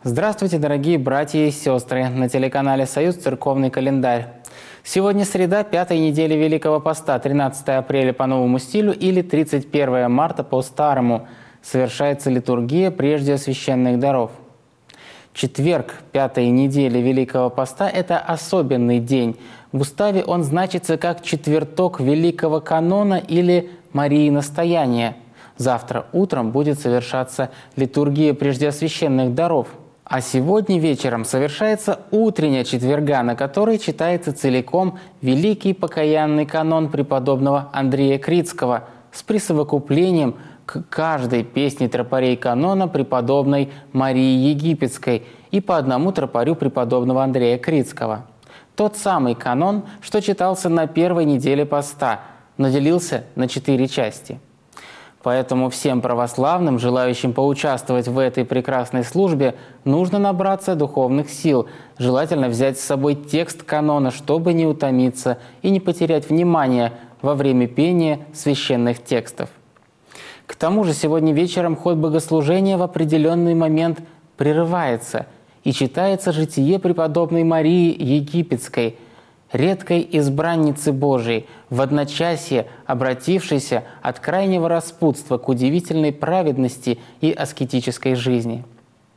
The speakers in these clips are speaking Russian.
Здравствуйте, дорогие братья и сестры! На телеканале «Союз. Церковный календарь». Сегодня среда, 5-й недели Великого Поста, 13 апреля по новому стилю или 31 марта по старому. Совершается литургия прежде священных даров. Четверг, 5-й недели Великого Поста – это особенный день. В уставе он значится как четверток Великого Канона или Марии Настояния. Завтра утром будет совершаться литургия преждеосвященных даров. А сегодня вечером совершается утренняя четверга, на которой читается целиком Великий покаянный канон преподобного Андрея Критского с присовокуплением к каждой песне тропарей канона преподобной Марии Египетской и по одному тропарю преподобного Андрея Критского. Тот самый канон, что читался на первой неделе поста, но делился на 4 части. Поэтому всем православным, желающим поучаствовать в этой прекрасной службе, нужно набраться духовных сил, желательно взять с собой текст канона, чтобы не утомиться и не потерять внимание во время пения священных текстов. К тому же сегодня вечером ход богослужения в определенный момент прерывается и читается житие преподобной Марии Египетской, редкой избранницы Божией, в одночасье обратившейся от крайнего распутства к удивительной праведности и аскетической жизни.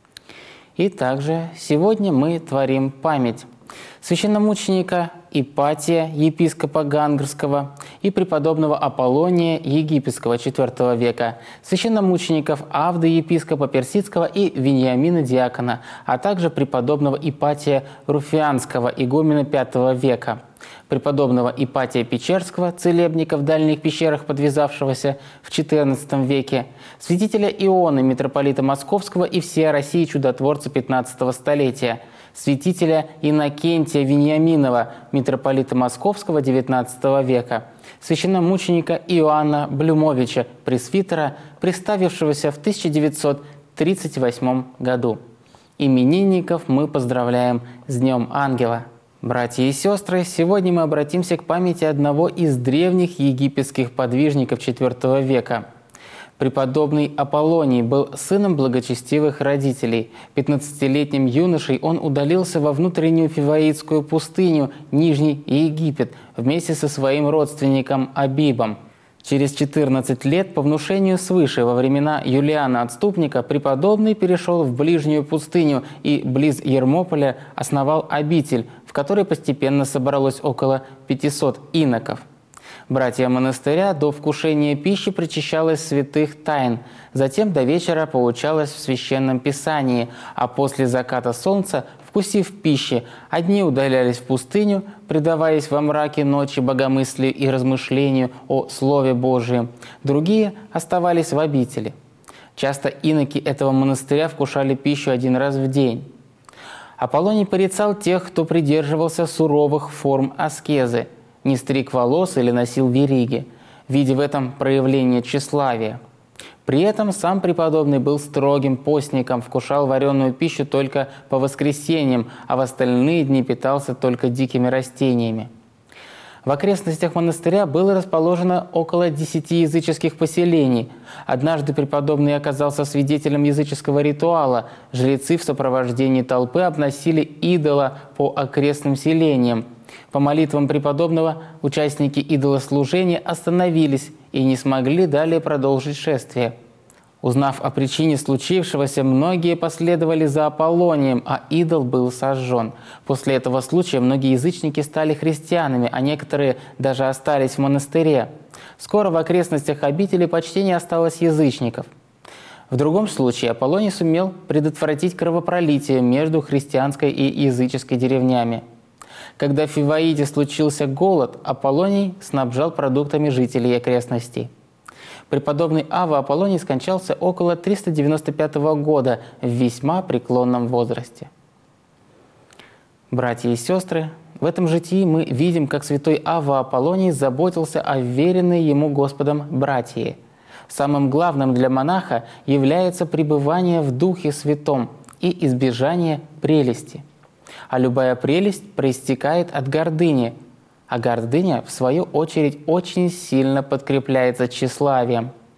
И также сегодня мы творим память священномученика Ипатия, епископа Гангрского, и преподобного Аполлония Египетского IV века, священномучеников Авды, епископа Персидского, и Вениамина Диакона, а также преподобного Ипатия Руфианского, игумена V века, преподобного Ипатия Печерского, целебника в дальних пещерах, подвязавшегося в XIV веке, святителя Ионы, митрополита Московского и всея России чудотворца XV столетия, святителя Иннокентия Вениаминова, митрополита Московского XIX века, священномученика Иоанна Блюмовича, пресвитера, приставившегося в 1938 году. Именинников мы поздравляем с Днем Ангела. Братья и сестры, сегодня мы обратимся к памяти одного из древних египетских подвижников IV века. Преподобный Аполлоний был сыном благочестивых родителей. 15-летним юношей он удалился во внутреннюю Фиваитскую пустыню, Нижний Египет, вместе со своим родственником Абибом. Через 14 лет по внушению свыше во времена Юлиана Отступника преподобный перешел в ближнюю пустыню и близ Ермополя основал обитель, в которой постепенно собралось около 500 иноков. Братья монастыря до вкушения пищи причащалось святых тайн, затем до вечера поучалось в священном писании, а после заката солнца, вкусив пищи, одни удалялись в пустыню, предаваясь во мраке ночи богомыслию и размышлению о Слове Божием, другие оставались в обители. Часто иноки этого монастыря вкушали пищу 1 раз в день. Аполлоний порицал тех, кто придерживался суровых форм аскезы, не стриг волос или носил вериги, видя в этом проявление тщеславия. При этом сам преподобный был строгим постником, вкушал вареную пищу только по воскресеньям, а в остальные дни питался только дикими растениями. В окрестностях монастыря было расположено около 10 языческих поселений. Однажды преподобный оказался свидетелем языческого ритуала. Жрецы в сопровождении толпы обносили идола по окрестным селениям. По молитвам преподобного участники идолослужения остановились и не смогли далее продолжить шествие. Узнав о причине случившегося, многие последовали за Аполлонием, а идол был сожжен. После этого случая многие язычники стали христианами, а некоторые даже остались в монастыре. Скоро в окрестностях обители почти не осталось язычников. В другом случае Аполлоний сумел предотвратить кровопролитие между христианской и языческой деревнями. Когда в Фиваите случился голод, Аполлоний снабжал продуктами жителей окрестностей. Преподобный Ава Аполлоний скончался около 395 года в весьма преклонном возрасте. Братья и сестры, в этом житии мы видим, как святой Ава Аполлоний заботился о веренной ему Господом братьи. Самым главным для монаха является пребывание в Духе Святом и избежание прелести. А любая прелесть проистекает от гордыни, а гордыня, в свою очередь, очень сильно подкрепляется тщеславием.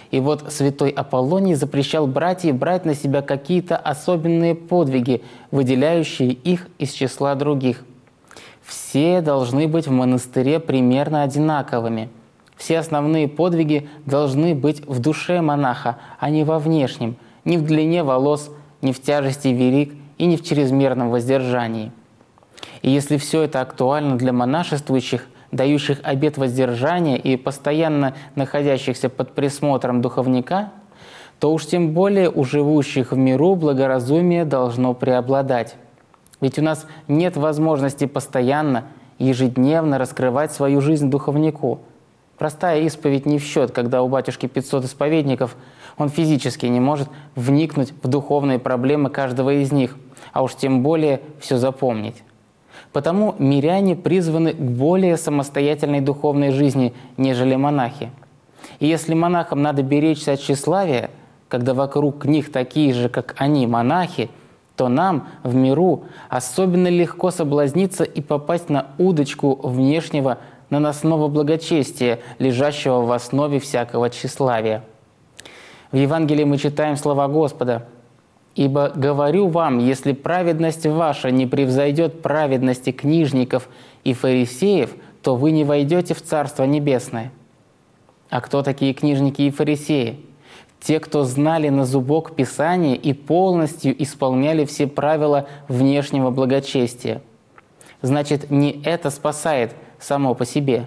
И вот святой Аполлоний запрещал братьям брать на себя какие-то особенные подвиги, выделяющие их из числа других. Все должны быть в монастыре примерно одинаковыми. Все основные подвиги должны быть в душе монаха, а не во внешнем, ни в длине волос, ни в тяжести вериг и ни в чрезмерном воздержании. И если все это актуально для монашествующих, дающих обет воздержания и постоянно находящихся под присмотром духовника, то уж тем более у живущих в миру благоразумие должно преобладать. Ведь у нас нет возможности постоянно, ежедневно раскрывать свою жизнь духовнику. Простая исповедь не в счет, когда у батюшки 500 исповедников, он физически не может вникнуть в духовные проблемы каждого из них, а уж тем более все запомнить. Потому миряне призваны к более самостоятельной духовной жизни, нежели монахи. И если монахам надо беречься от тщеславия, когда вокруг них такие же, как они, монахи, то нам в миру особенно легко соблазниться и попасть на удочку внешнего наносного благочестия, лежащего в основе всякого тщеславия. В Евангелии мы читаем слова Господа: «Ибо говорю вам, если праведность ваша не превзойдет праведности книжников и фарисеев, то вы не войдете в Царство Небесное». А кто такие книжники и фарисеи? Те, кто знали на зубок Писание и полностью исполняли все правила внешнего благочестия. Значит, не это спасает само по себе.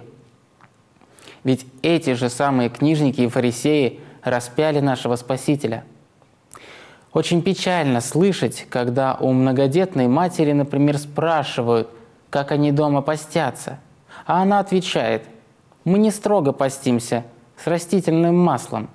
Ведь эти же самые книжники и фарисеи распяли нашего Спасителя. Очень печально слышать, когда у многодетной матери, например, спрашивают, как они дома постятся. А она отвечает: «Мы не строго постимся, с растительным маслом».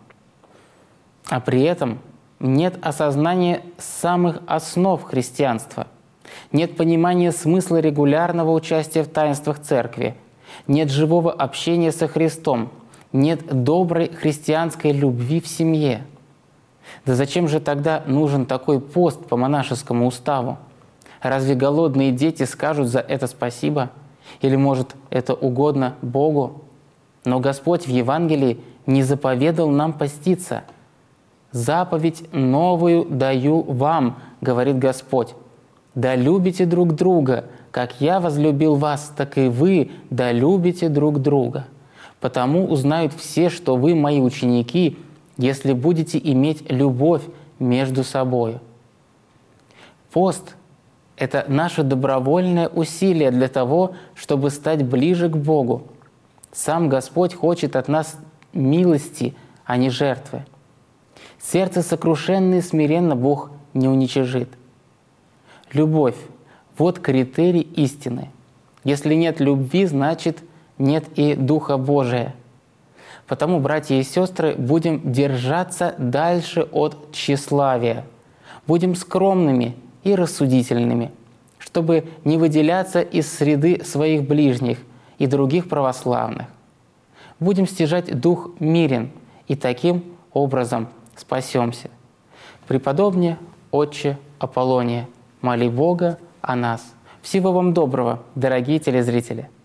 А при этом нет осознания самых основ христианства, нет понимания смысла регулярного участия в таинствах Церкви, нет живого общения со Христом, нет доброй христианской любви в семье. Да зачем же тогда нужен такой пост по монашескому уставу? Разве голодные дети скажут за это спасибо? Или, может, это угодно Богу? Но Господь в Евангелии не заповедал нам поститься. «Заповедь новую даю вам, — говорит Господь, — да любите друг друга, как я возлюбил вас, так и вы да любите друг друга. Потому узнают все, что вы мои ученики, если будете иметь любовь между собой». Пост — это наше добровольное усилие для того, чтобы стать ближе к Богу. Сам Господь хочет от нас милости, а не жертвы. Сердце сокрушенное и смиренно Бог не уничижит. Любовь — вот критерий истины. Если нет любви, значит, нет и Духа Божия. Потому, братья и сестры, будем держаться дальше от тщеславия. Будем скромными и рассудительными, чтобы не выделяться из среды своих ближних и других православных. Будем стяжать дух мирен, и таким образом спасемся. Преподобнее Отче Аполлония, моли Бога о нас. Всего вам доброго, дорогие телезрители!